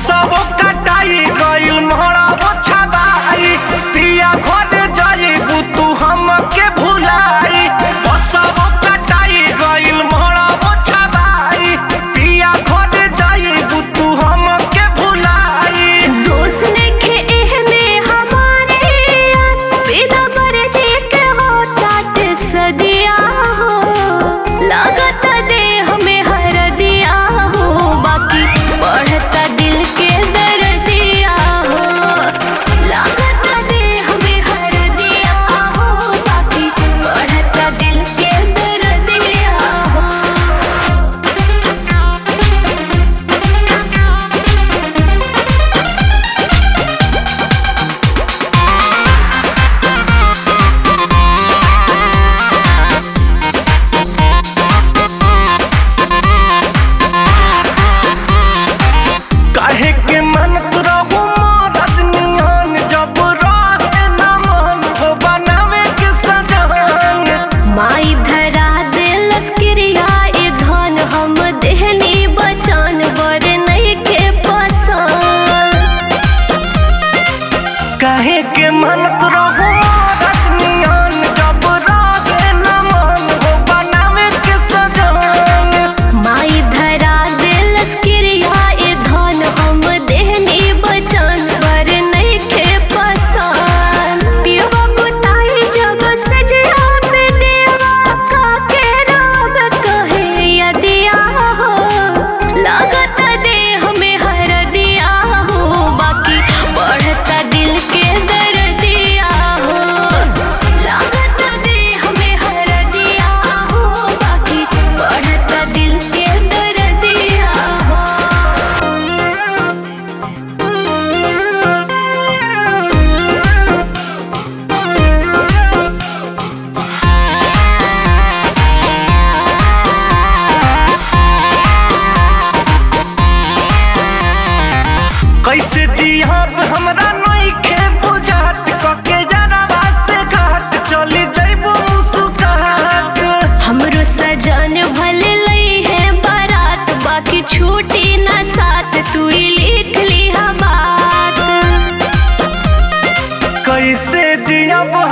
बसवो कटाई गइल मोहरावो छबाई पिया घर जाइबू तू हमके भुलाई बसवो कटाई गइल मोहरावो छबाई पिया घर जाइबू तू हमके भुलाई दोस्त नइखे एहमे हमारे बिना मर्जी के होतात सदिया हो लागत देह में हरदिया हो बाकी बढ़ता दिल के दर्दिया हो लागत देह में हरदिया हो बाकी बढ़ता दिल के दर्दिया हो। काहे के मन रहू मरद नियन जब रहे न मन हो बनावे के सजन माई धरा दिलस क्रिया ए धन हम देहनी बचान बर नइखे पसंद काहे के मन रहू मरद नियन जब रहे न मन हो बनावे के सजन माई धरा दिलस क्रिया ए धन हम देहनी बचान बर नइखे पसंद पियवा बुताई जब सजया पे देवा का के रब कहे यदिया हो लागत देह में हरदिया हो बाकी बढ़ता दिल के दर्दिया हो लागत देह में हरदिया हो बाकी बढ़ता दिल के दर्दिया हो। कैसे जियब हमरा नइखे बुझात कके जरावा से घाट चली जइबू मुस्कुरात हमरो सजन भले लई है बारात बाकी छूटी ना साथ तू ही लिख ली बात कैसे जियब